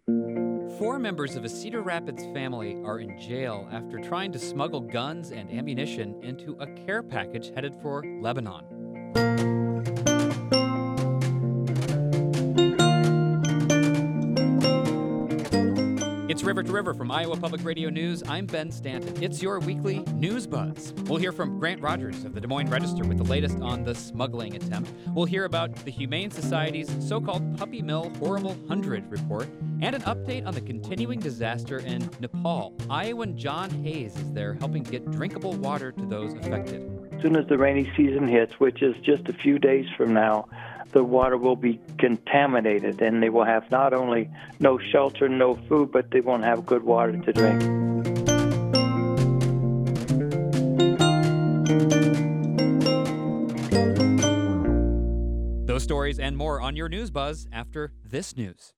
Four members of a Cedar Rapids family are in jail after trying to smuggle guns and ammunition into a care package headed for Lebanon. It's River to River from Iowa Public Radio News. I'm Ben Stanton. It's your weekly news buzz. We'll hear from Grant Rogers of the Des Moines Register with the latest on the smuggling attempt. We'll hear about the Humane Society's so-called Puppy Mill Horrible 100 report and an update on the continuing disaster in Nepal. Iowan John Hayes is there helping get drinkable water to those affected. As soon as the rainy season hits, which is just a few days from now, the water will be contaminated, and they will have not only no shelter, no food, but they won't have good water to drink. Those stories and more on your News Buzz after this news.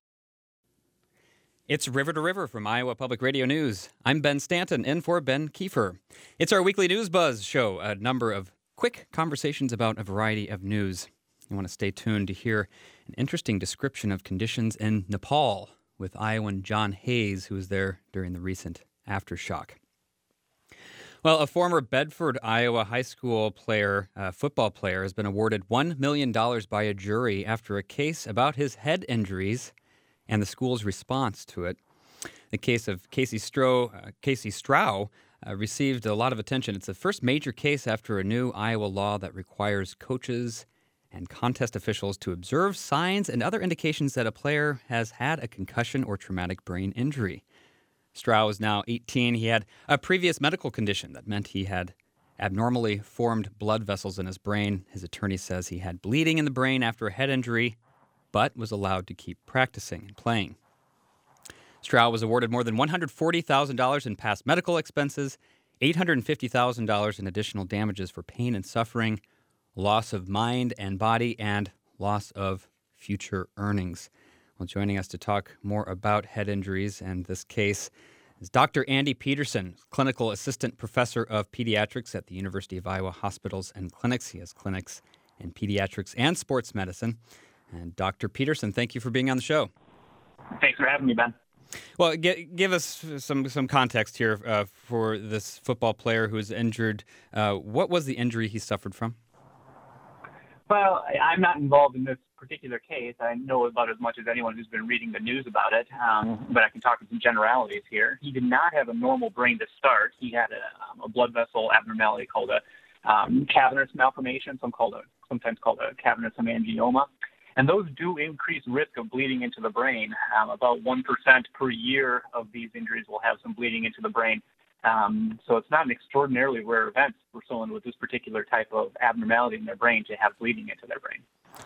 It's River to River from Iowa Public Radio News. I'm Ben Stanton, in for Ben Kiefer. It's our weekly News Buzz show, a number of quick conversations about a variety of news. You want to stay tuned to hear an interesting description of conditions in Nepal with Iowan John Hayes, who was there during the recent aftershock. Well, a former Bedford, Iowa high school football player, has been awarded $1 million by a jury after a case about his head injuries and the school's response to it. The case of Casey Strow received a lot of attention. It's the first major case after a new Iowa law that requires coaches and contest officials to observe signs and other indications that a player has had a concussion or traumatic brain injury. Strow is now 18. He had a previous medical condition that meant he had abnormally formed blood vessels in his brain. His attorney says he had bleeding in the brain after a head injury, but was allowed to keep practicing and playing. Strow was awarded more than $140,000 in past medical expenses, $850,000 in additional damages for pain and suffering, loss of mind and body, and loss of future earnings. Well, joining us to talk more about head injuries and this case is Dr. Andy Peterson, clinical assistant professor of pediatrics at the University of Iowa Hospitals and Clinics. He has clinics in pediatrics and sports medicine. And Dr. Peterson, thank you for being on the show. Thanks for having me, Ben. Well, give us some context here for this football player who was injured. What was the injury he suffered from? Well, I'm not involved in this particular case. I know about as much as anyone who's been reading the news about it, but I can talk in some generalities here. He did not have a normal brain to start. He had a blood vessel abnormality called a cavernous malformation, sometimes called a cavernous hemangioma. And those do increase risk of bleeding into the brain. About 1% per year of these injuries will have some bleeding into the brain. So it's not an extraordinarily rare event for someone with this particular type of abnormality in their brain to have bleeding into their brain.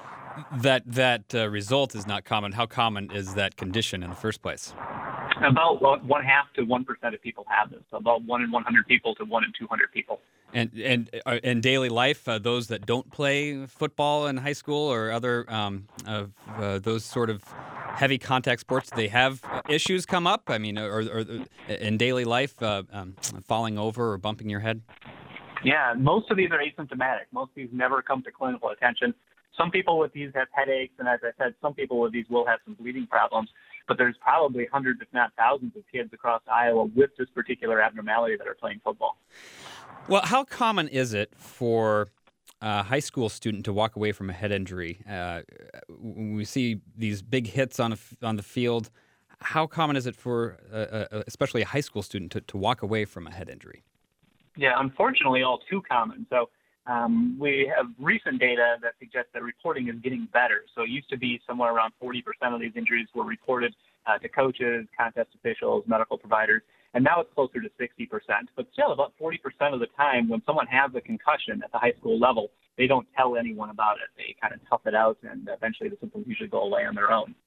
That result is not common. How common is that condition in the first place? About 0.5 to 1% of people have this. So about 1 in 100 people to 1 in 200 people. And in daily life, those that don't play football in high school or other those sort of heavy contact sports, they have issues come up? I mean, or in daily life, falling over or bumping your head? Yeah, most of these are asymptomatic. Most of these never come to clinical attention. Some people with these have headaches, and as I said, some people with these will have some bleeding problems. But there's probably hundreds, if not thousands, of kids across Iowa with this particular abnormality that are playing football. Well, how common is it for a high school student to walk away from a head injury? When we see these big hits on the field, how common is it for especially a high school student to walk away from a head injury? Yeah, unfortunately, all too common. So we have recent data that suggests that reporting is getting better. So it used to be somewhere around 40% of these injuries were reported to coaches, contest officials, medical providers, and now it's closer to 60%. But still, about 40% of the time when someone has a concussion at the high school level, they don't tell anyone about it. They kind of tough it out, and eventually the symptoms usually go away on their own.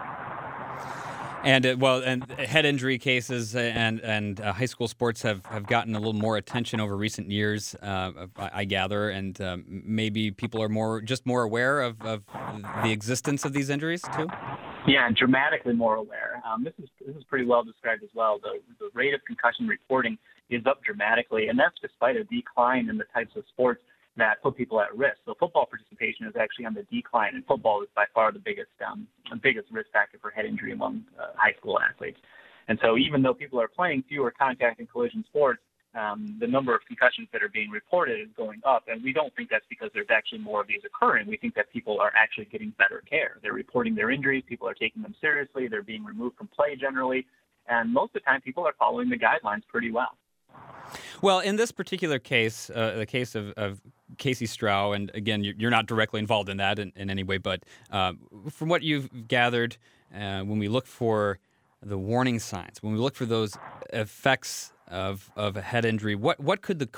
And and head injury cases and high school sports have gotten a little more attention over recent years, I gather, and maybe people are more aware of the existence of these injuries too. Yeah, dramatically more aware. This is pretty well described as well. The rate of concussion reporting is up dramatically, and that's despite a decline in the types of sports that put people at risk. So football participation is actually on the decline, and football is by far the biggest risk factor for head injury among high school athletes. And so even though people are playing fewer contact and collision sports, the number of concussions that are being reported is going up, and we don't think that's because there's actually more of these occurring. We think that people are actually getting better care. They're reporting their injuries, people are taking them seriously, they're being removed from play generally, and most of the time people are following the guidelines pretty well. Well, in this particular case, the case of Casey Stroh, and again, you're not directly involved in that in any way, but from what you've gathered, when we look for the warning signs, when we look for those effects of a head injury, what could the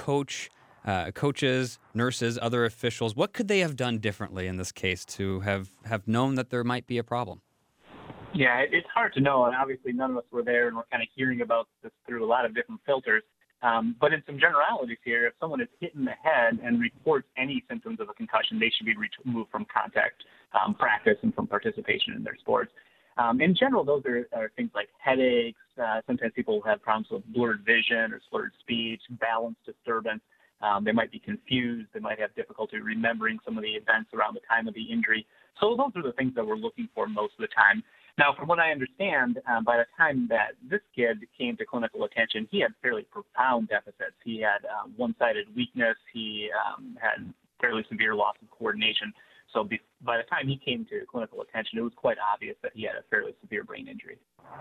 coaches, nurses, other officials, what could they have done differently in this case to have known that there might be a problem? Yeah, it's hard to know, and obviously none of us were there, and we're kind of hearing about this through a lot of different filters. But in some generalities here, if someone is hit in the head and reports any symptoms of a concussion, they should be removed from contact practice and from participation in their sports. In general, those are things like headaches. Sometimes people have problems with blurred vision or slurred speech, balance disturbance. They might be confused. They might have difficulty remembering some of the events around the time of the injury. So those are the things that we're looking for most of the time. Now, from what I understand, by the time that this kid came to clinical attention, he had fairly profound deficits. He had one-sided weakness. He had fairly severe loss of coordination. So by the time he came to clinical attention, it was quite obvious that he had a fairly severe brain injury.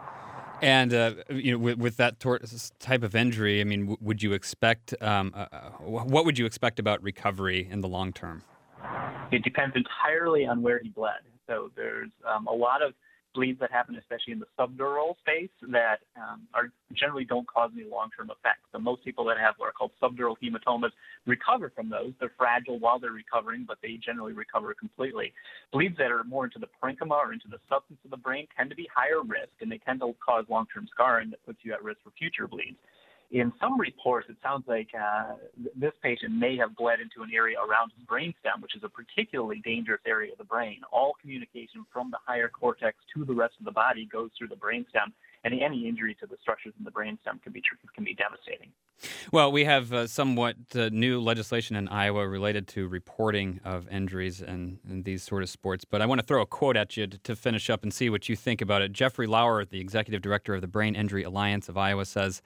And with that type of injury, I mean, would you expect what would you expect about recovery in the long term? It depends entirely on where he bled. So there's a lot of bleeds that happen, especially in the subdural space, that generally don't cause any long-term effects. So most people that have what are called subdural hematomas recover from those. They're fragile while they're recovering, but they generally recover completely. Bleeds that are more into the parenchyma or into the substance of the brain tend to be higher risk, and they tend to cause long-term scarring that puts you at risk for future bleeds. In some reports, it sounds like this patient may have bled into an area around his brainstem, which is a particularly dangerous area of the brain. All communication from the higher cortex to the rest of the body goes through the brainstem, and any injury to the structures in the brainstem can be devastating. Well, we have somewhat new legislation in Iowa related to reporting of injuries in these sort of sports, but I want to throw a quote at you to finish up and see what you think about it. Jeffrey Lauer, the executive director of the Brain Injury Alliance of Iowa, says,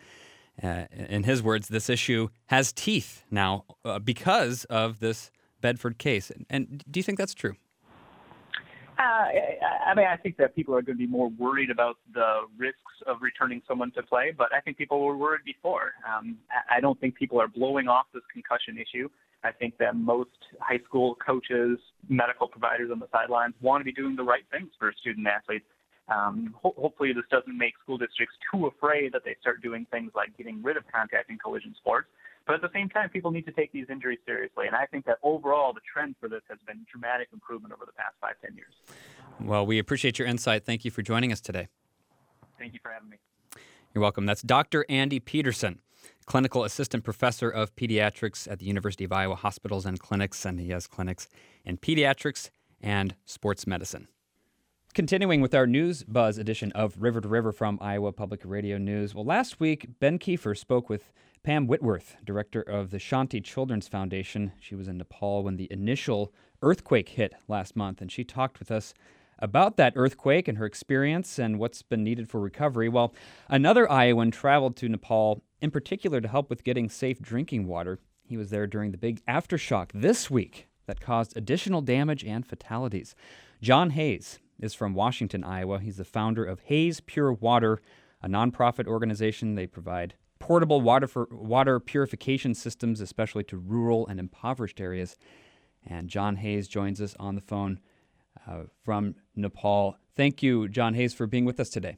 in his words, this issue has teeth now because of this Bedford case. And do you think that's true? I think that people are going to be more worried about the risks of returning someone to play, but I think people were worried before. I don't think people are blowing off this concussion issue. I think that most high school coaches, medical providers on the sidelines want to be doing the right things for student athletes. Hopefully this doesn't make school districts too afraid that they start doing things like getting rid of contact and collision sports. But at the same time, people need to take these injuries seriously. And I think that overall the trend for this has been dramatic improvement over the past 5-10 years. Well, we appreciate your insight. Thank you for joining us today. Thank you for having me. You're welcome. That's Dr. Andy Peterson, clinical assistant professor of pediatrics at the University of Iowa Hospitals and Clinics, and he has clinics in pediatrics and sports medicine. Continuing with our News Buzz edition of River to River from Iowa Public Radio News. Well, last week, Ben Kiefer spoke with Pam Whitworth, director of the Shanti Children's Foundation. She was in Nepal when the initial earthquake hit last month, and she talked with us about that earthquake and her experience and what's been needed for recovery. Well, another Iowan traveled to Nepal in particular to help with getting safe drinking water. He was there during the big aftershock this week that caused additional damage and fatalities. John Hayes is from Washington, Iowa. He's the founder of Hayes Pure Water, a nonprofit organization. They provide portable water purification systems, especially to rural and impoverished areas. And John Hayes joins us on the phone from Nepal. Thank you, John Hayes, for being with us today.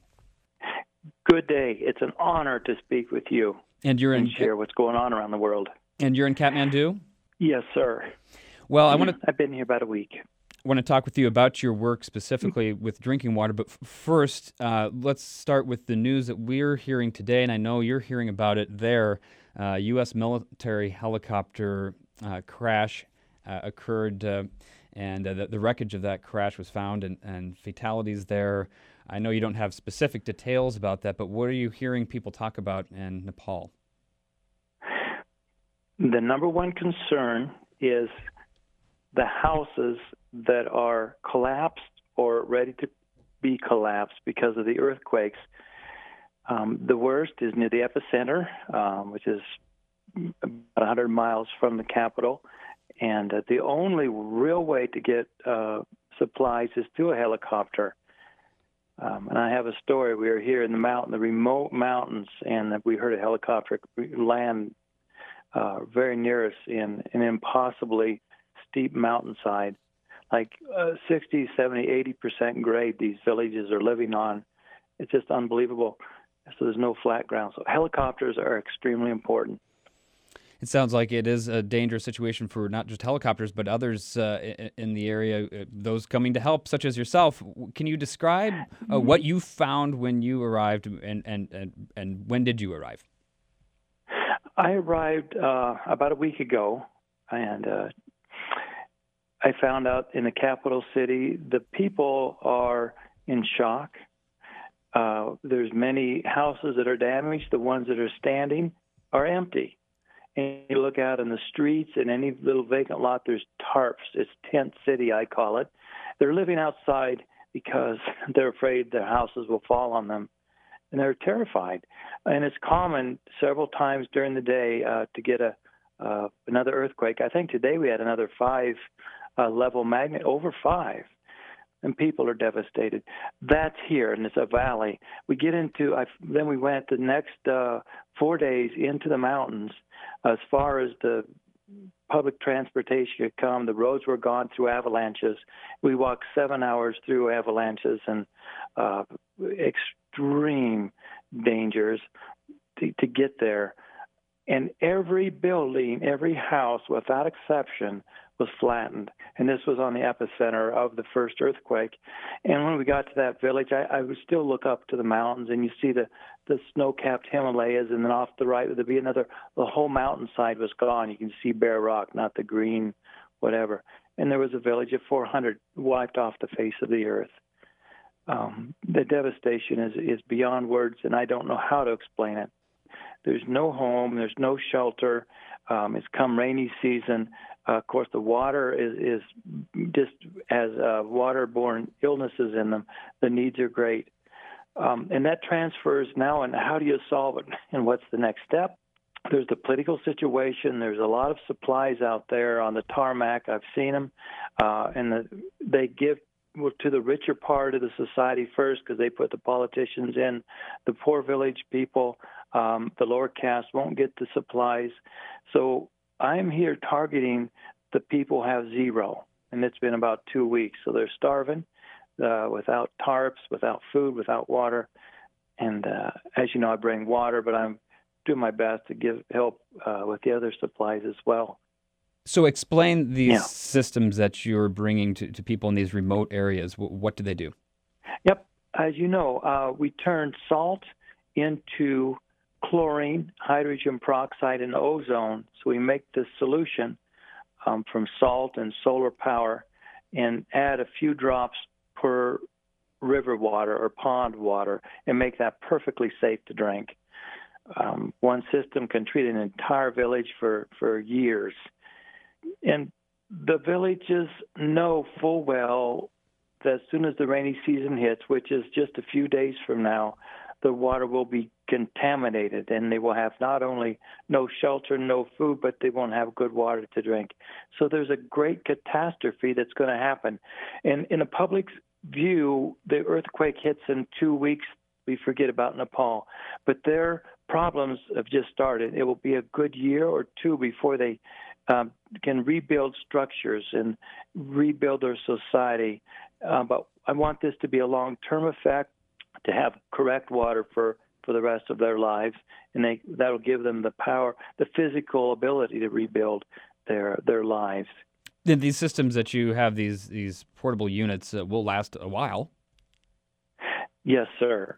Good day. It's an honor to speak with you and share what's going on around the world. And you're in Kathmandu? Yes, sir. Well, I've been here about a week. I want to talk with you about your work specifically with drinking water, but first, let's start with the news that we're hearing today, and I know you're hearing about it there. U.S. military helicopter crash occurred, and the wreckage of that crash was found, and fatalities there. I know you don't have specific details about that, but what are you hearing people talk about in Nepal? The number one concern is the houses that are collapsed or ready to be collapsed because of the earthquakes. The worst is near the epicenter, which is about 100 miles from the capital. And the only real way to get supplies is through a helicopter. And I have a story. We were here in the remote mountains, and we heard a helicopter land very near us in an impossibly steep mountainside, like 60, 70, 80% grade these villages are living on. It's just unbelievable. So there's no flat ground. So helicopters are extremely important. It sounds like it is a dangerous situation for not just helicopters, but others in the area, those coming to help, such as yourself. Can you describe what you found when you arrived, and when did you arrive? I arrived about a week ago, and I found out in the capital city the people are in shock. There's many houses that are damaged. The ones that are standing are empty. And you look out in the streets, and any little vacant lot, there's tarps. It's tent city, I call it. They're living outside because they're afraid their houses will fall on them, and they're terrified. And it's common several times during the day to get another earthquake. I think today we had another 5 level magnet, over 5. And people are devastated. That's here, and it's a valley. We get into, then we went the next 4 days into the mountains. As far as the public transportation could come, the roads were gone through avalanches. We walked 7 hours through avalanches and extreme dangers to get there. And every building, every house, without exception, was flattened. And this was on the epicenter of the first earthquake. And when we got to that village, I would still look up to the mountains, and you see the snow-capped Himalayas, and then off to the right would be the whole mountainside was gone. You can see bare rock, not the green, whatever. And there was a village of 400 wiped off the face of the earth. The devastation is beyond words, and I don't know how to explain it. There's no home. There's no shelter. It's come rainy season. Of course, the water is just as waterborne illnesses in them. The needs are great. And that transfers now, and how do you solve it, and what's the next step? There's the political situation. There's a lot of supplies out there on the tarmac. I've seen them, and they give to the richer part of the society first because they put the politicians in. The poor village people, the lower caste, won't get the supplies. So I'm here targeting the people who have zero, and it's been about 2 weeks. So they're starving, without tarps, without food, without water. And as you know, I bring water, but I'm doing my best to give help with the other supplies as well. So explain these systems that you're bringing to people in these remote areas. What do they do? Yep. As you know, we turn salt into chlorine, hydrogen peroxide, and ozone. So we make this solution from salt and solar power and add a few drops per river water or pond water and make that perfectly safe to drink. One system can treat an entire village for years. And the villages know full well that as soon as the rainy season hits, which is just a few days from now, the water will be contaminated, and they will have not only no shelter, no food, but they won't have good water to drink. So there's a great catastrophe that's going to happen. And in the public's view, the earthquake hits in 2 weeks. We forget about Nepal. But their problems have just started. It will be a good year or two before they can rebuild structures and rebuild their society. But I want this to be a long-term effect, to have correct water for the rest of their lives, and that'll give them the power, the physical ability to rebuild their lives. Then these systems that you have, these portable units, will last a while. Yes, sir.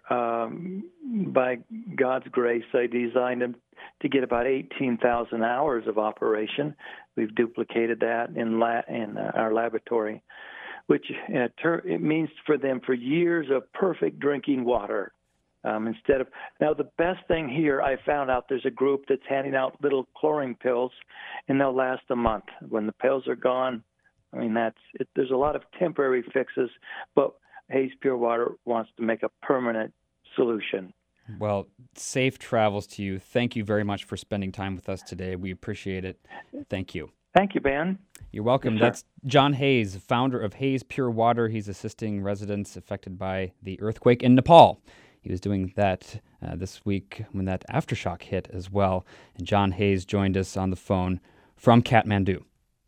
By God's grace, I designed them to get about 18,000 hours of operation. We've duplicated that in our laboratory, which it means for them for years of perfect drinking water. Instead of now, the best thing here, I found out there's a group that's handing out little chlorine pills, and they'll last a month. When the pills are gone, I mean that's it. There's a lot of temporary fixes, but Hayes Pure Water wants to make a permanent solution. Well, safe travels to you. Thank you very much for spending time with us today. We appreciate it. Thank you. Thank you, Ben. You're welcome. Yes, that's John Hayes, founder of Hayes Pure Water. He's assisting residents affected by the earthquake in Nepal. He was doing that this week when that aftershock hit as well. And John Hayes joined us on the phone from Kathmandu.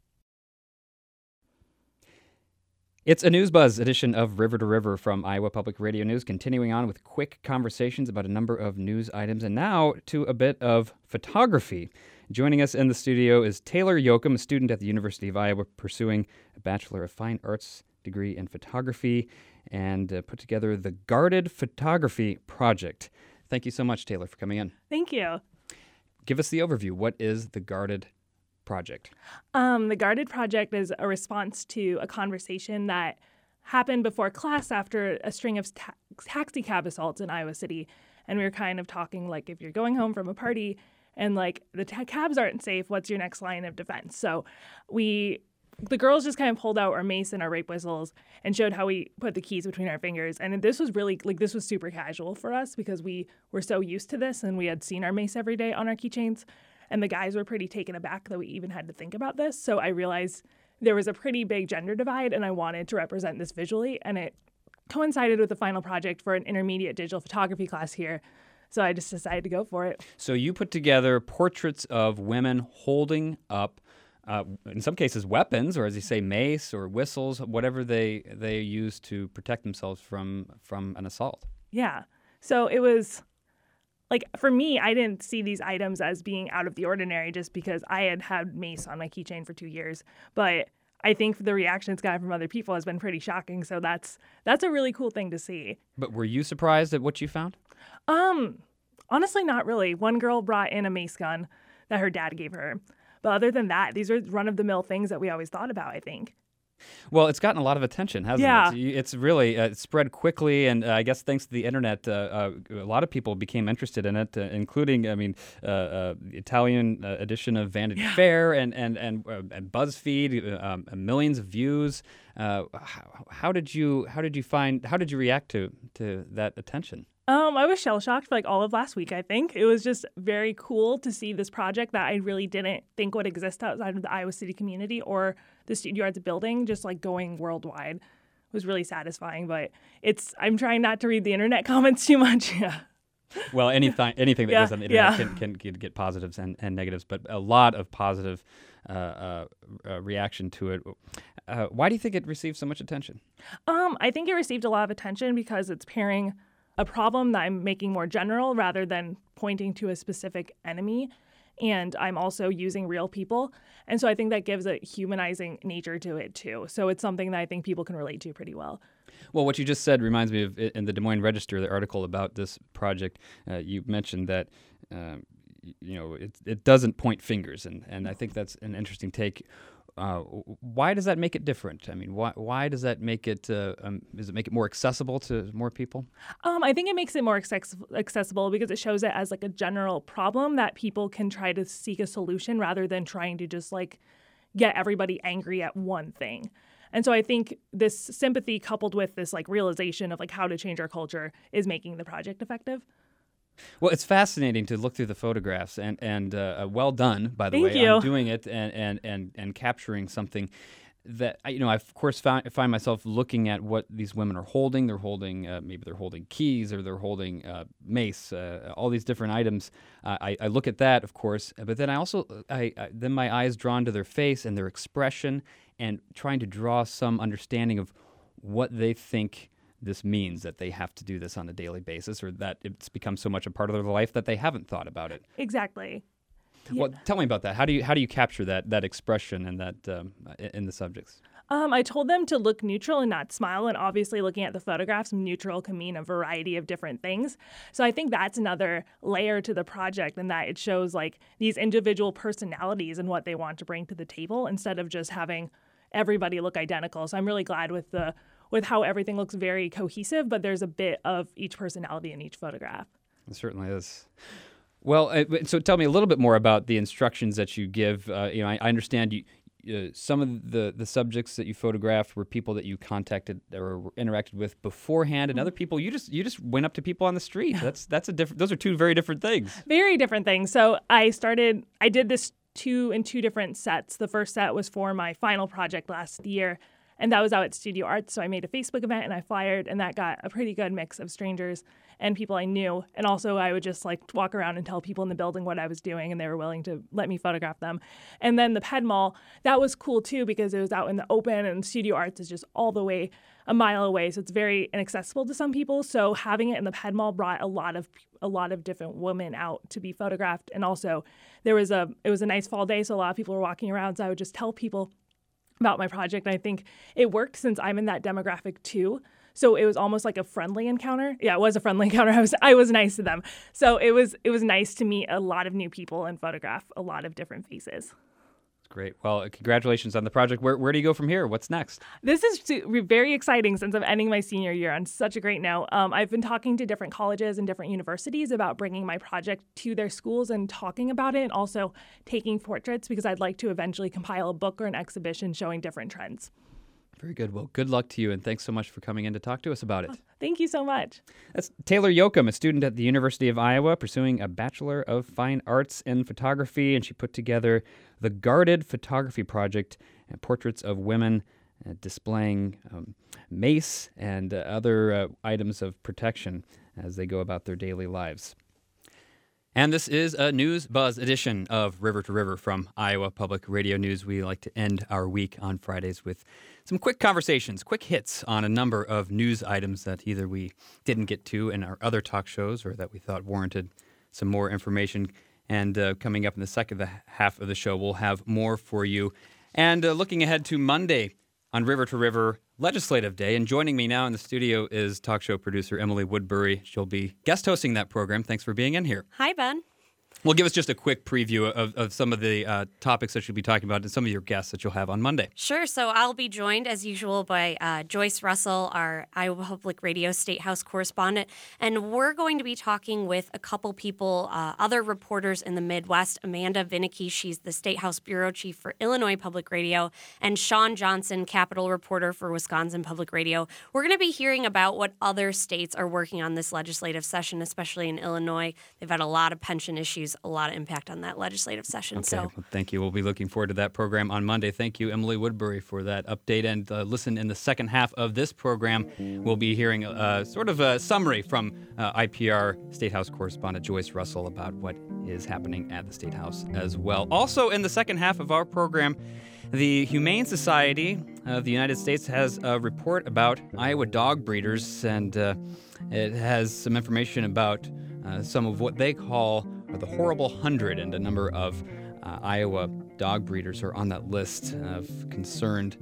It's a News Buzz edition of River to River from Iowa Public Radio News, continuing on with quick conversations about a number of news items, and now to a bit of photography. Joining us in the studio is Taylor Yoakum, a student at the University of Iowa pursuing a Bachelor of Fine Arts degree in photography, and put together the Guarded Photography Project. Thank you so much, Taylor, for coming in. Thank you. Give us the overview. What is the Guarded Project? The Guarded Project is a response to a conversation that happened before class after a string of taxi cab assaults in Iowa City. And we were kind of talking like, if you're going home from a party and like the cabs aren't safe, what's your next line of defense? So the girls just kind of pulled out our mace and our rape whistles and showed how we put the keys between our fingers. And this was really, this was super casual for us because we were so used to this and we had seen our mace every day on our keychains. And the guys were pretty taken aback that we even had to think about this. So I realized there was a pretty big gender divide and I wanted to represent this visually. And it coincided with the final project for an intermediate digital photography class here. So I just decided to go for it. So you put together portraits of women holding up in some cases, weapons, or as you say, mace or whistles, whatever they use to protect themselves from an assault. Yeah. So it was like, for me, I didn't see these items as being out of the ordinary just because I had mace on my keychain for 2 years. But I think the reaction it's gotten from other people has been pretty shocking. So that's a really cool thing to see. But were you surprised at what you found? Honestly, not really. One girl brought in a mace gun that her dad gave her. But other than that, these are run-of-the-mill things that we always thought about, I think. Well, it's gotten a lot of attention, hasn't it? It's really spread quickly, and I guess thanks to the internet, a lot of people became interested in it, including, the Italian edition of Vanity Fair and BuzzFeed, millions of views. How did you react to that attention? I was shell-shocked for all of last week, I think. It was just very cool to see this project that I really didn't think would exist outside of the Iowa City community or the Student Yards building, just going worldwide. It was really satisfying, but I'm trying not to read the internet comments too much. Yeah. Well, anything that goes on the internet can get positives and negatives, but a lot of positive reaction to it. Why do you think it received so much attention? I think it received a lot of attention because it's pairing a problem that I'm making more general rather than pointing to a specific enemy. And I'm also using real people. And so I think that gives a humanizing nature to it, too. So it's something that I think people can relate to pretty well. Well, what you just said reminds me of in the Des Moines Register, the article about this project. You mentioned that it doesn't point fingers, and I think that's an interesting take. Why does that make it different? I mean, why does that make it? Does it make it more accessible to more people? I think it makes it more accessible because it shows it as a general problem that people can try to seek a solution rather than trying to just get everybody angry at one thing. And so I think this sympathy coupled with this realization of how to change our culture is making the project effective. Well, it's fascinating to look through the photographs, and well done, by the way, Thank you. on doing it and capturing something that I of course find myself looking at what these women are holding. They're holding maybe they're holding keys or they're holding mace, all these different items. I look at that, of course, but then I also then my eye is drawn to their face and their expression, and trying to draw some understanding of what they think this means, that they have to do this on a daily basis, or that it's become so much a part of their life that they haven't thought about it. Exactly. Well, tell me about that. How do you capture that expression and that in the subjects? I told them to look neutral and not smile, and obviously looking at the photographs, neutral can mean a variety of different things. So I think that's another layer to the project, in that it shows these individual personalities and what they want to bring to the table instead of just having everybody look identical. So I'm really glad with the with how everything looks very cohesive, but there's a bit of each personality in each photograph. It certainly is. Well, so tell me a little bit more about the instructions that you give. I understand some of the subjects that you photographed were people that you contacted or interacted with beforehand, and other people you just went up to people on the street. That's a different. Those are two very different things. Very different things. So I did this in two different sets. The first set was for my final project last year, and that was out at Studio Arts. So I made a Facebook event and I flyered, and that got a pretty good mix of strangers and people I knew. And also I would just walk around and tell people in the building what I was doing, and they were willing to let me photograph them. And then the Ped Mall, that was cool too, because it was out in the open, and Studio Arts is just all the way a mile away. So it's very inaccessible to some people. So having it in the Ped Mall brought a lot of different women out to be photographed. And also it was a nice fall day, so a lot of people were walking around. So I would just tell people about my project. And I think it worked since I'm in that demographic too. So it was almost like a friendly encounter. Yeah, it was a friendly encounter. I was nice to them. So it was nice to meet a lot of new people and photograph a lot of different faces. Great. Well, congratulations on the project. Where do you go from here? What's next? This is very exciting since I'm ending my senior year on such a great note. I've been talking to different colleges and different universities about bringing my project to their schools and talking about it, and also taking portraits, because I'd like to eventually compile a book or an exhibition showing different trends. Very good. Well, good luck to you, and thanks so much for coming in to talk to us about it. Thank you so much. That's Taylor Yoakum, a student at the University of Iowa, pursuing a Bachelor of Fine Arts in Photography, and she put together the Guarded Photography Project, portraits of women displaying mace and other items of protection as they go about their daily lives. And this is a News Buzz edition of River to River from Iowa Public Radio News. We like to end our week on Fridays with some quick conversations, quick hits on a number of news items that either we didn't get to in our other talk shows or that we thought warranted some more information. And coming up in the second half of the show, we'll have more for you. And looking ahead to Monday on River to River Legislative Day. And joining me now in the studio is talk show producer Emily Woodbury. She'll be guest hosting that program. Thanks for being in here. Hi, Ben. Well, give us just a quick preview of some of the topics that you'll be talking about and some of your guests that you'll have on Monday. Sure. So I'll be joined, as usual, by Joyce Russell, our Iowa Public Radio State House correspondent. And we're going to be talking with a couple people, other reporters in the Midwest. Amanda Vinicky, she's the State House Bureau Chief for Illinois Public Radio, and Sean Johnson, Capitol reporter for Wisconsin Public Radio. We're going to be hearing about what other states are working on this legislative session, especially in Illinois. They've had a lot of pension issues, a lot of impact on that legislative session. Okay, well, thank you. We'll be looking forward to that program on Monday. Thank you, Emily Woodbury, for that update. And listen, in the second half of this program, we'll be hearing sort of a summary from IPR State House correspondent Joyce Russell about what is happening at the State House as well. Also, in the second half of our program, the Humane Society of the United States has a report about Iowa dog breeders, and it has some information about some of what they call the Horrible 100, and a number of Iowa dog breeders are on that list of concerns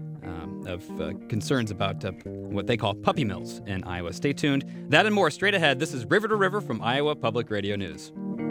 about what they call puppy mills in Iowa. Stay tuned. That and more straight ahead. This is River to River from Iowa Public Radio News.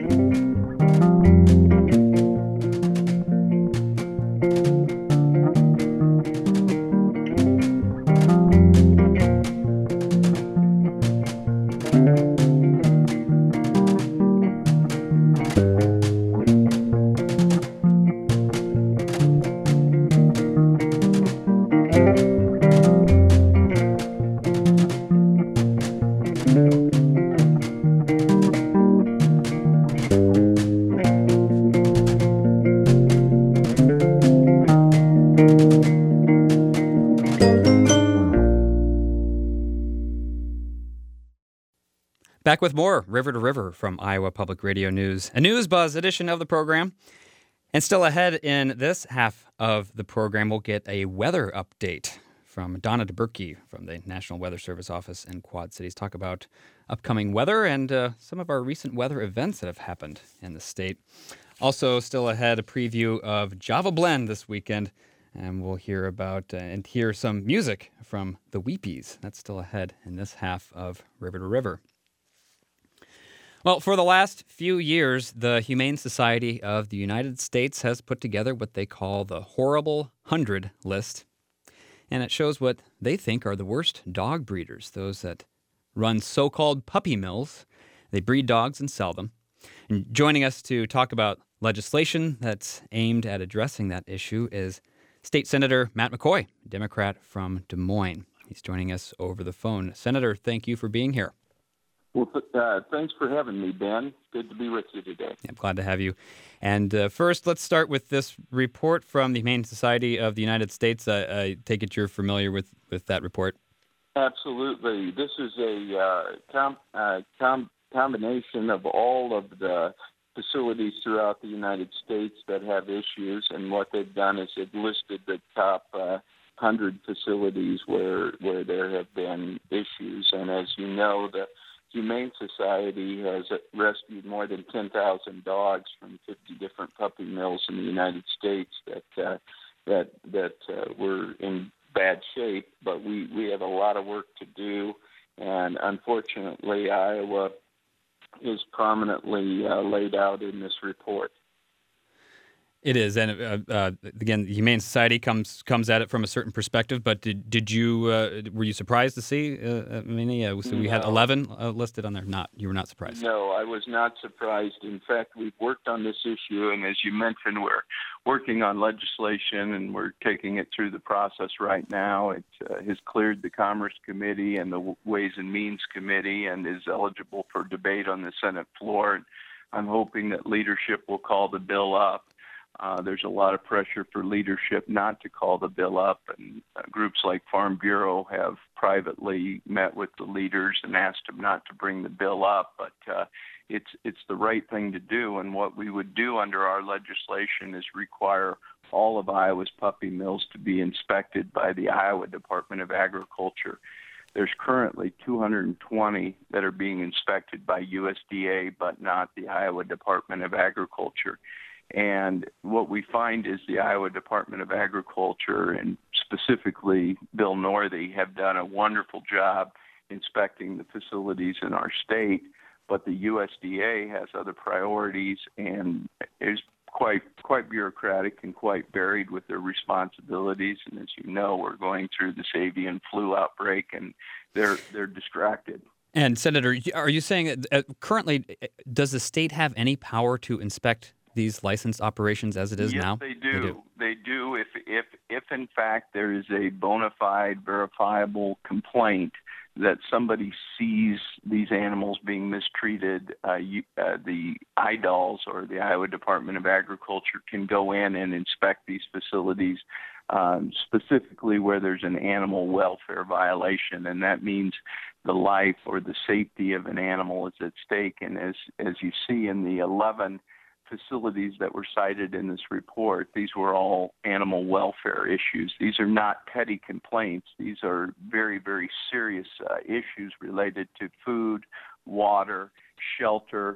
Back with more River to River from Iowa Public Radio News, a News Buzz edition of the program. And still ahead in this half of the program, we'll get a weather update from Donna DeBerkey from the National Weather Service office in Quad Cities. Talk about upcoming weather and some of our recent weather events that have happened in the state. Also, still ahead, a preview of Java Blend this weekend. And we'll hear about and hear some music from the Weepies. That's still ahead in this half of River to River. Well, for the last few years, the Humane Society of the United States has put together what they call the Horrible 100 list. and it shows what they think are the worst dog breeders, those that run so-called puppy mills. They breed dogs and sell them. And joining us to talk about legislation that's aimed at addressing that issue is State Senator Matt McCoy, Democrat from Des Moines. He's joining us over the phone. Senator, thank you for being here. Well, thanks for having me, Ben. Good to be with you today. I'm glad to have you. And first, let's start with this report from the Humane Society of the United States. I take it you're familiar with that report. Absolutely. This is a combination of all of the facilities throughout the United States that have issues, and what they've done is they've listed the top 100 facilities where there have been issues. And as you know, the Humane Society has rescued more than 10,000 dogs from 50 different puppy mills in the United States that were in bad shape. But we have a lot of work to do, and unfortunately, Iowa is prominently laid out in this report. It is, and again, the Humane Society comes at it from a certain perspective. But did you were you surprised to see many? So we had 11 listed on there. You were not surprised. No, I was not surprised. In fact, we've worked on this issue, and as you mentioned, we're working on legislation, and we're taking it through the process right now. It has cleared the Commerce Committee and the Ways and Means Committee, and is eligible for debate on the Senate floor. I'm hoping that leadership will call the bill up. There's a lot of pressure for leadership not to call the bill up, and groups like Farm Bureau have privately met with the leaders and asked them not to bring the bill up. But it's the right thing to do, and what we would do under our legislation is require all of Iowa's puppy mills to be inspected by the Iowa Department of Agriculture. There's currently 220 that are being inspected by USDA, but not the Iowa Department of Agriculture. And what we find is the Iowa Department of Agriculture, and specifically Bill Northey, have done a wonderful job inspecting the facilities in our state, but the USDA has other priorities and is quite bureaucratic and quite buried with their responsibilities. And as you know, we're going through this avian flu outbreak, and they're distracted. And Senator, are you saying currently, does the state have any power to inspect these licensed operations as it is now? Yes, they do. They do. If in fact there is a bona fide, verifiable complaint that somebody sees these animals being mistreated, the IDALs, or the Iowa Department of Agriculture, can go in and inspect these facilities, specifically where there's an animal welfare violation, and that means the life or the safety of an animal is at stake. And as you see in the 11 facilities that were cited in this report, these were all animal welfare issues. These are not petty complaints. These are very, very serious issues related to food, water, shelter,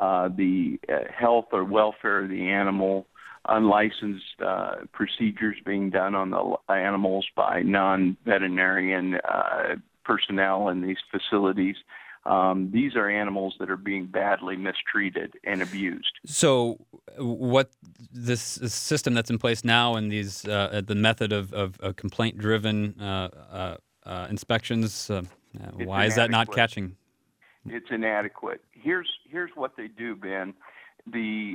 the health or welfare of the animal, unlicensed procedures being done on the animals by non-veterinarian personnel in these facilities. These are animals that are being badly mistreated and abused. So what this system that's in place now, and these the method of complaint-driven inspections, why is that not catching? It's inadequate. Here's what they do, Ben. The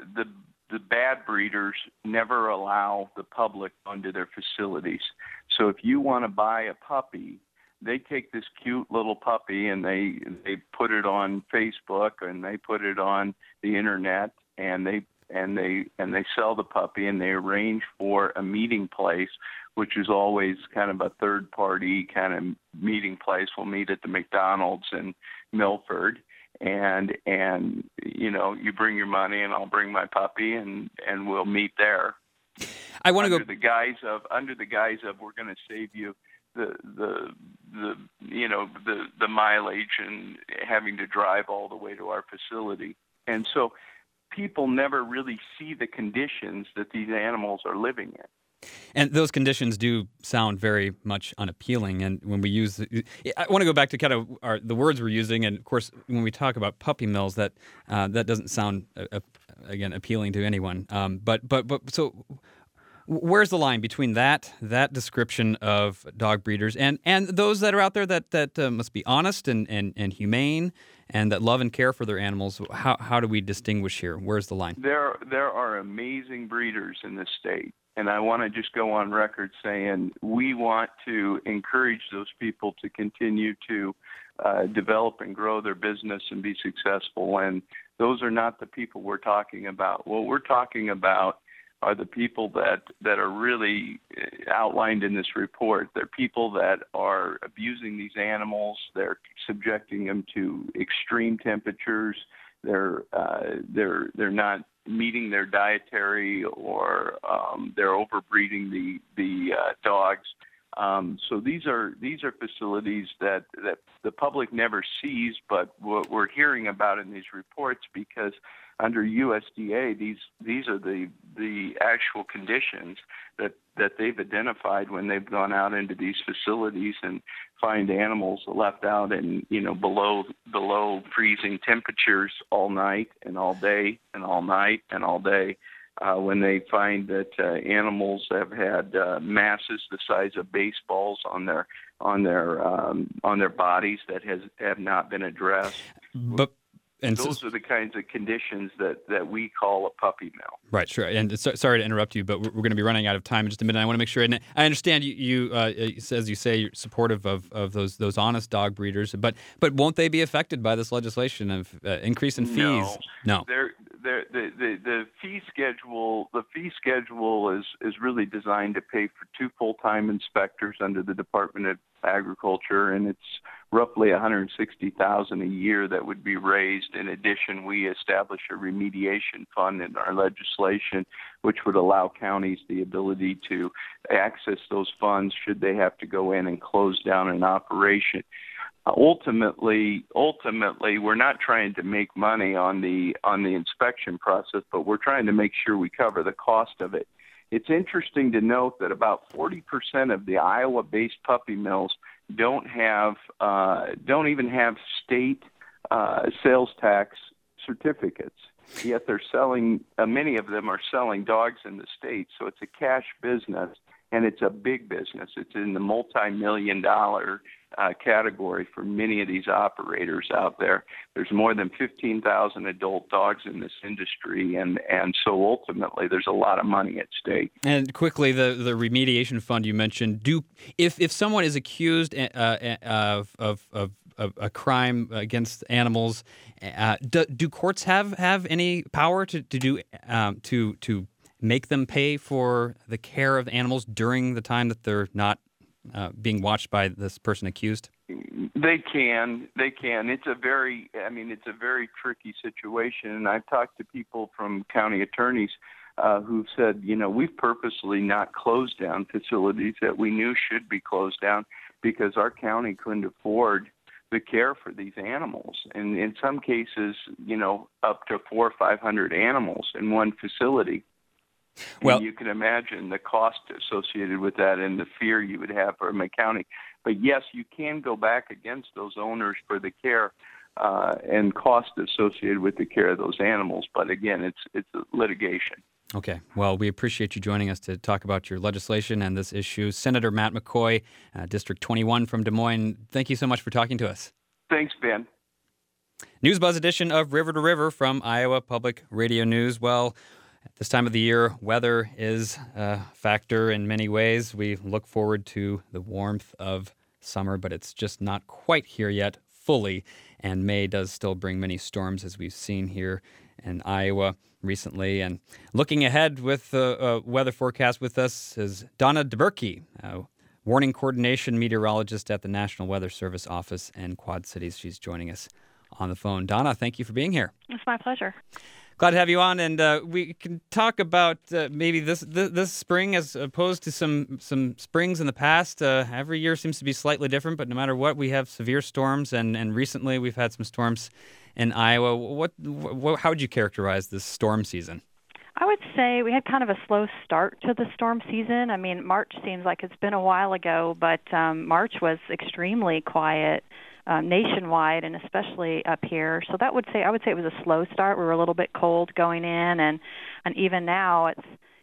bad breeders never allow the public onto their facilities. So if you want to buy a puppy, they take this cute little puppy and they put it on Facebook and they put it on the internet, and they sell the puppy, and they arrange for a meeting place, which is always kind of a third party kind of meeting place. We'll meet at the McDonald's in Milford, and you know, you bring your money and I'll bring my puppy, and we'll meet there. I want to go under the guise of we're going to save you the mileage and having to drive all the way to our facility. And so people never really see the conditions that these animals are living in. And those conditions do sound very much unappealing. And when we use, I want to go back to kind of the words we're using. And of course, when we talk about puppy mills, that doesn't sound again appealing to anyone. But so Where's the line between that description of dog breeders and those that are out there that must be honest and humane and that love and care for their animals? How do we distinguish here? Where's the line? There are amazing breeders in this state, and I want to just go on record saying we want to encourage those people to continue to develop and grow their business and be successful. And those are not the people we're talking about. What we're talking about are the people that are really outlined in this report. They're people that are abusing these animals. They're subjecting them to extreme temperatures. They're not meeting their dietary, or they're overbreeding the dogs. So these are facilities that the public never sees, but what we're hearing about in these reports, because under USDA, these are the actual conditions that they've identified when they've gone out into these facilities and find animals left out in below freezing temperatures all night and all day and all night and all day. When they find that animals have had masses the size of baseballs on their bodies that have not been addressed. Those are the kinds of conditions that we call a puppy mill. Right, sure. And sorry to interrupt you, but we're going to be running out of time in just a minute. I want to make sure, and I understand you as you say, you're supportive of those honest dog breeders, but won't they be affected by this legislation of increase in fees? No. The fee schedule is really designed to pay for 2 full-time inspectors under the Department of Agriculture, and it's roughly $160,000 a year that would be raised. In addition, we establish a remediation fund in our legislation, which would allow counties the ability to access those funds should they have to go in and close down an operation. Ultimately, we're not trying to make money on the inspection process, but we're trying to make sure we cover the cost of it. It's interesting to note that about 40% of the Iowa-based puppy mills don't even have state sales tax certificates. Yet they're selling. Many of them are selling dogs in the state, so it's a cash business. And it's a big business. It's in the multi-million-dollar category for many of these operators out there. There's more than 15,000 adult dogs in this industry, and so ultimately there's a lot of money at stake. And quickly, the remediation fund you mentioned. If someone is accused of a crime against animals, do courts have any power to make them pay for the care of animals during the time that they're not being watched by this person accused? They can. It's a very tricky situation. And I've talked to people from county attorneys who've said, we've purposely not closed down facilities that we knew should be closed down because our county couldn't afford the care for these animals. And in some cases, up to 400 or 500 animals in one facility. Well, and you can imagine the cost associated with that and the fear you would have from a county. But yes, you can go back against those owners for the care and cost associated with the care of those animals. But again, it's litigation. Okay. Well, we appreciate you joining us to talk about your legislation and this issue. Senator Matt McCoy, District 21 from Des Moines, thank you so much for talking to us. Thanks, Ben. News Buzz edition of River to River from Iowa Public Radio News. Well, at this time of the year, weather is a factor in many ways. We look forward to the warmth of summer, but it's just not quite here yet fully. And May does still bring many storms, as we've seen here in Iowa recently. And looking ahead with the weather forecast with us is Donna DeBerke, warning coordination meteorologist at the National Weather Service office in Quad Cities. She's joining us on the phone. Donna, thank you for being here. It's my pleasure. Glad to have you on, and we can talk about maybe this spring as opposed to some springs in the past. Every year seems to be slightly different, but no matter what, we have severe storms, and recently we've had some storms in Iowa. How would you characterize this storm season? I would say we had kind of a slow start to the storm season. I mean, March seems like it's been a while ago, but March was extremely quiet. Nationwide and especially up here. So I would say it was a slow start. We were a little bit cold going in, and even now it's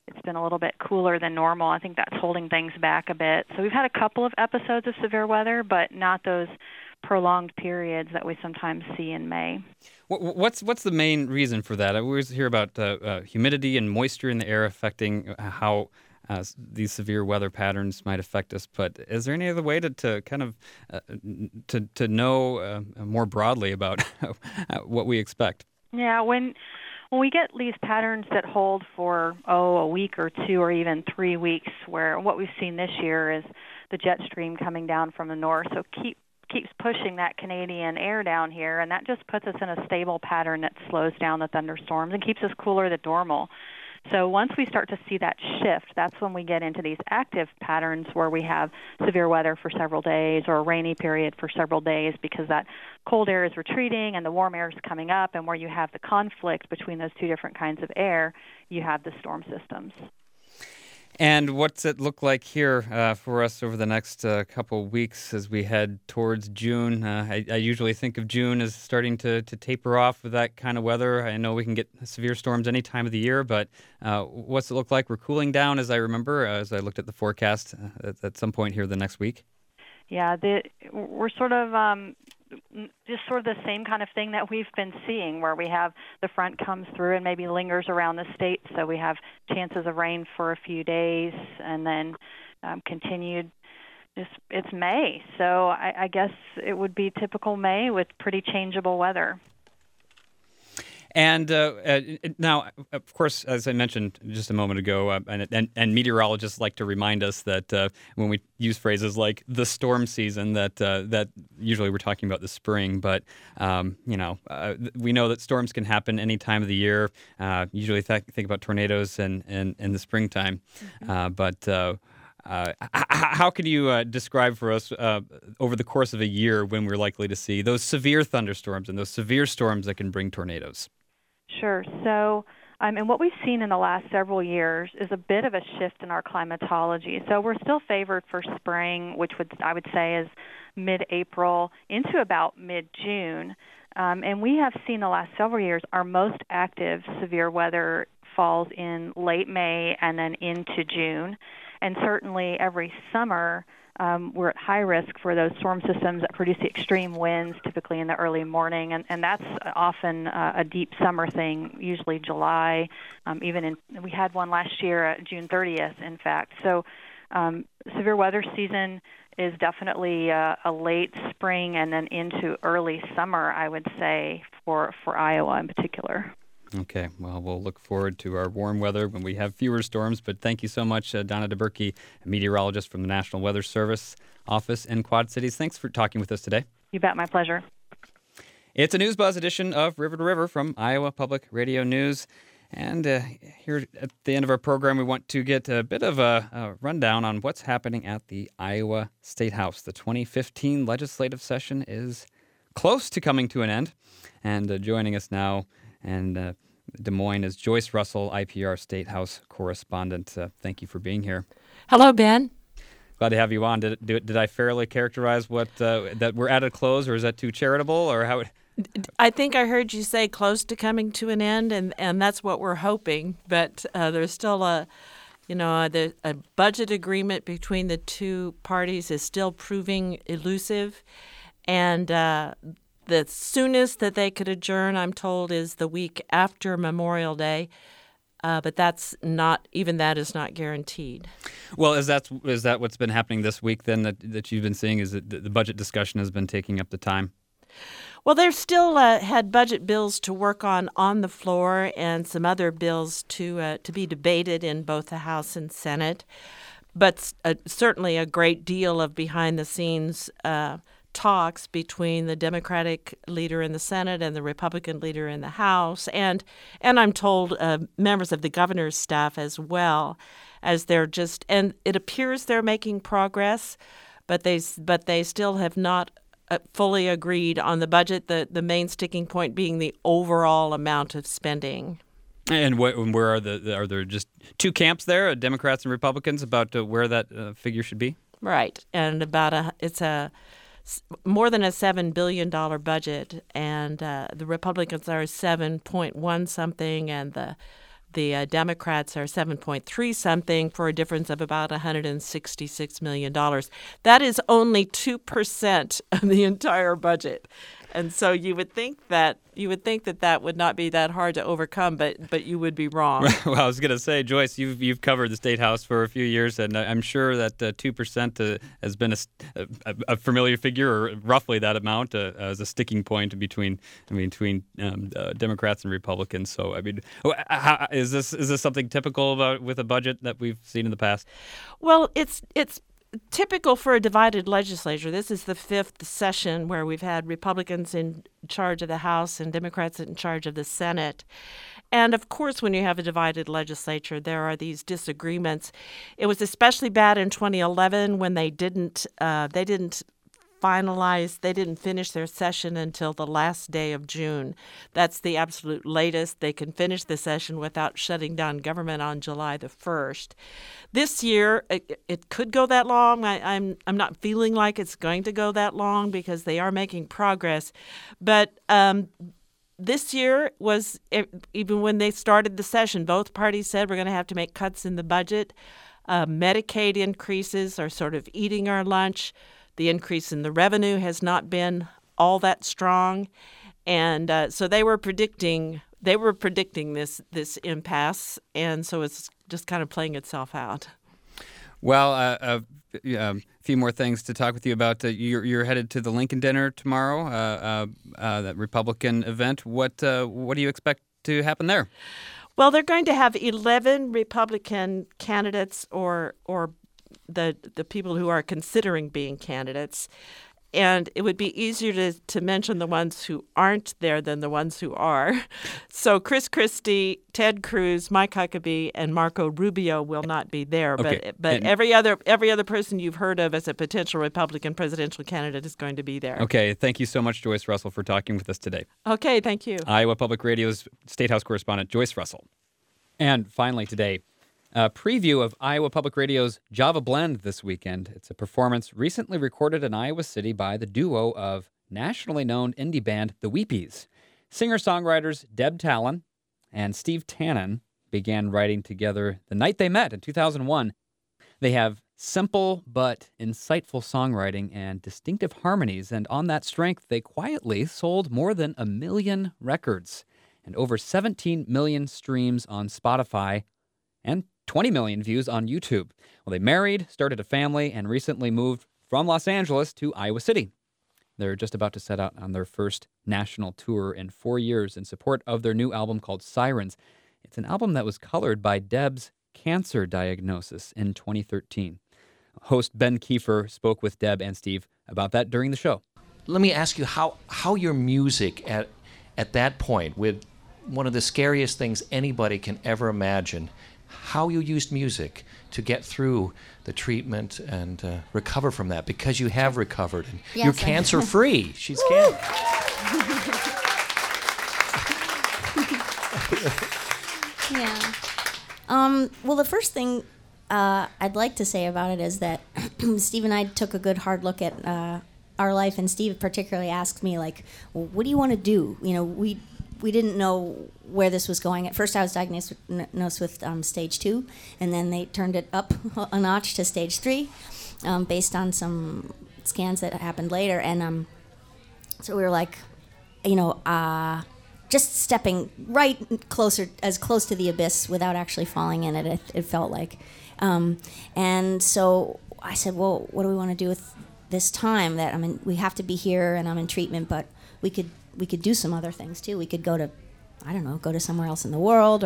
it's been a little bit cooler than normal. I think that's holding things back a bit. So we've had a couple of episodes of severe weather, but not those prolonged periods that we sometimes see in May. What's the main reason for that? I always hear about humidity and moisture in the air affecting how these severe weather patterns might affect us. But is there any other way to kind of to know more broadly about what we expect? Yeah, when we get these patterns that hold for a week or two or even 3 weeks, where what we've seen this year is the jet stream coming down from the north, so keeps pushing that Canadian air down here, and that just puts us in a stable pattern that slows down the thunderstorms and keeps us cooler than normal. So once we start to see that shift, that's when we get into these active patterns where we have severe weather for several days or a rainy period for several days, because that cold air is retreating and the warm air is coming up, and where you have the conflict between those two different kinds of air, you have the storm systems. And what's it look like here for us over the next couple of weeks as we head towards June? I usually think of June as starting to taper off with that kind of weather. I know we can get severe storms any time of the year, but what's it look like? We're cooling down, as I remember, as I looked at the forecast at some point here the next week. Yeah, we're sort of just sort of the same kind of thing that we've been seeing, where we have the front comes through and maybe lingers around the state, so we have chances of rain for a few days, and then continued. It's May, so I guess it would be typical May with pretty changeable weather. And now, of course, as I mentioned just a moment ago, and meteorologists like to remind us that when we use phrases like the storm season, that usually we're talking about the spring. But we know that storms can happen any time of the year. Usually, think about tornadoes in the springtime. But how can you describe for us over the course of a year when we're likely to see those severe thunderstorms and those severe storms that can bring tornadoes? Sure. So, and what we've seen in the last several years is a bit of a shift in our climatology. So we're still favored for spring, which I would say is mid-April into about mid-June. And we have seen the last several years our most active severe weather falls in late May and then into June. And certainly every summer, we're at high risk for those storm systems that produce the extreme winds, typically in the early morning, and that's often a deep summer thing, usually July. We had one last year, June 30th, in fact. So severe weather season is definitely a late spring and then into early summer, I would say, for Iowa in particular. Okay, well, we'll look forward to our warm weather when we have fewer storms. But thank you so much, Donna DeBerke, a meteorologist from the National Weather Service office in Quad Cities. Thanks for talking with us today. You bet, my pleasure. It's a News Buzz edition of River to River from Iowa Public Radio News. And here at the end of our program, we want to get a bit of a rundown on what's happening at the Iowa State House. The 2015 legislative session is close to coming to an end. And joining us now and Des Moines is Joyce Russell, IPR State House correspondent. Thank you for being here. Hello, Ben. Glad to have you on. Did I fairly characterize what that we're at a close, or is that too charitable, or how? I think I heard you say close to coming to an end, and that's what we're hoping. But there's still a budget agreement between the two parties is still proving elusive, and the soonest that they could adjourn, I'm told, is the week after Memorial Day, but that is not guaranteed. Well, is that what's been happening this week then that you've been seeing? Is that the budget discussion has been taking up the time? Well, they're still had budget bills to work on the floor and some other bills to be debated in both the House and Senate, but certainly a great deal of behind-the-scenes talks between the Democratic leader in the Senate and the Republican leader in the House, and I'm told members of the governor's staff as well, as and it appears they're making progress, but they still have not fully agreed on the budget. The main sticking point being the overall amount of spending. And where are there just two camps there, Democrats and Republicans, about where that figure should be? Right, and it's more than a $7 billion budget, and the Republicans are 7.1 something, and The Democrats are 7.3 something for a difference of about $166 million. That is only 2% of the entire budget. And so you would think that that would not be that hard to overcome, but you would be wrong. Well, I was going to say, Joyce, you've covered the State House for a few years, and I'm sure that 2% has been a familiar figure, or roughly that amount, as a sticking point between Democrats and Republicans. So, I mean, is this something typical with a budget that we've seen in the past? Well, it's typical for a divided legislature. This is the fifth session where we've had Republicans in charge of the House and Democrats in charge of the Senate. And of course, when you have a divided legislature, there are these disagreements. It was especially bad in 2011 when they didn't finish their session until the last day of June. That's the absolute latest. They can finish the session without shutting down government on July the 1st. This year, it could go that long. I'm not feeling like it's going to go that long because they are making progress. But this year was, even when they started the session, both parties said we're going to have to make cuts in the budget. Medicaid increases are sort of eating our lunch. The increase in the revenue has not been all that strong, and so they were predicting this impasse, and so it's just kind of playing itself out. Well, a few more things to talk with you about. You're headed to the Lincoln Dinner tomorrow, that Republican event. What do you expect to happen there? Well, they're going to have 11 Republican candidates or the people who are considering being candidates. And it would be easier to mention the ones who aren't there than the ones who are. So Chris Christie, Ted Cruz, Mike Huckabee, and Marco Rubio will not be there. Okay. But every other person you've heard of as a potential Republican presidential candidate is going to be there. Okay. Thank you so much, Joyce Russell, for talking with us today. Okay, thank you. Iowa Public Radio's State House correspondent, Joyce Russell. And finally today, a preview of Iowa Public Radio's Java Blend this weekend. It's a performance recently recorded in Iowa City by the duo of nationally known indie band The Weepies. Singer-songwriters Deb Talon and Steve Tannen began writing together the night they met in 2001. They have simple but insightful songwriting and distinctive harmonies, and on that strength, they quietly sold more than 1 million records and over 17 million streams on Spotify and 20 million views on YouTube. Well, they married, started a family, and recently moved from Los Angeles to Iowa City. They're just about to set out on their first national tour in 4 years in support of their new album called Sirens. It's an album that was colored by Deb's cancer diagnosis in 2013. Host Ben Kiefer spoke with Deb and Steve about that during the show. Let me ask you how your music at that point, with one of the scariest things anybody can ever imagine, how you used music to get through the treatment and recover from that, because you have recovered and yes, you're cancer-free. She's cancer. Yeah. Well, the first thing I'd like to say about it is that Steve and I took a good hard look at our life, and Steve particularly asked me, like, well, what do you want to do? You know, we didn't know where this was going. At first, I was diagnosed with stage 2, and then they turned it up a notch to stage 3, based on some scans that happened later. And so we were like, you know, just stepping right closer, as close to the abyss without actually falling in it. It felt like, and so I said, well, what do we want to do with this time? That, I mean, we have to be here, and I'm in treatment, but we could do some other things too. We could go to somewhere else in the world,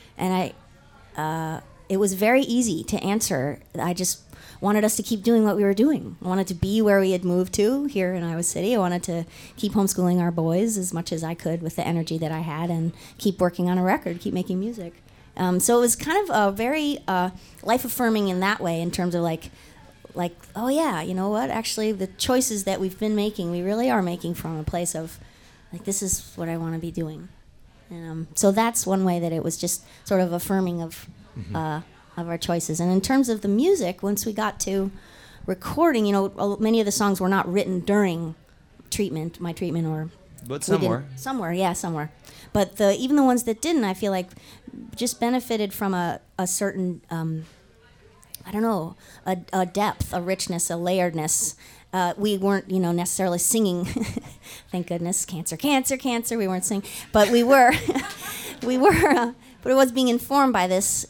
it was very easy to answer. I just wanted us to keep doing what we were doing. I wanted to be where we had moved to here in Iowa City. I wanted to keep homeschooling our boys as much as I could with the energy that I had, and keep working on a record, keep making music. So it was kind of a very life-affirming in that way, in terms of like, oh yeah, you know what? Actually, the choices that we've been making, we really are making from a place of, like, this is what I want to be doing. And so that's one way that it was just sort of affirming of our choices. And in terms of the music, once we got to recording, you know, many of the songs were not written during my treatment, or But somewhere. Somewhere. But even the ones that didn't, I feel like just benefited from a certain, I don't know, a depth, a richness, a layeredness. We weren't, necessarily singing. Thank goodness, cancer. We weren't singing, but we were, but it was being informed by this,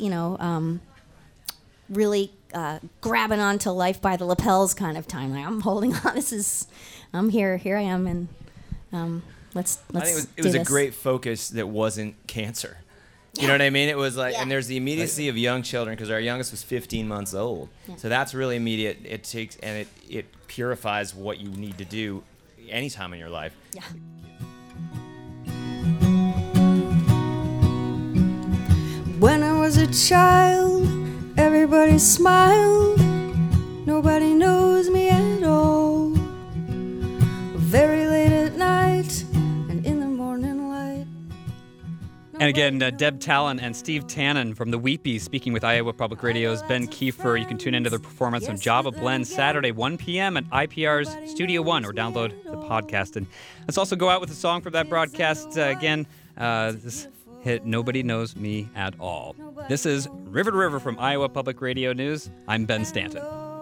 really grabbing onto life by the lapels kind of time. Like, I'm holding on. I'm here I am, and let's. I think it was a great focus that wasn't cancer. You know what I mean? It was like, and there's the immediacy of young children, because our youngest was 15 months old. Yeah. So that's really immediate. It takes, and it purifies what you need to do anytime in your life. Yeah. When I was a child, everybody smiled. Nobody knows me at all. Very late at night and in the morning light. And again, Deb Talon and Steve Tannen from the Weepies speaking with Iowa Public Radio's Ben Kiefer. You can tune into their performance of Java Blend Saturday, 1 p.m. at IPR's Studio One, or download the podcast. And let's also go out with a song from that broadcast. This hit Nobody Knows Me at All. This is River to River from Iowa Public Radio News. I'm Ben Stanton.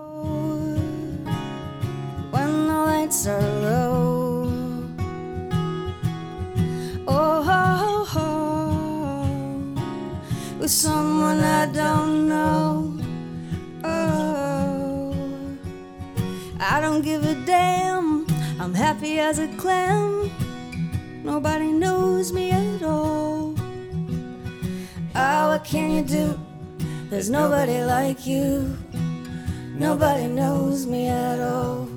When the lights are low, with someone I don't know. Oh, I don't give a damn. I'm happy as a clam. Nobody knows me at all. Oh, what can you do? There's nobody like you. Nobody knows me at all.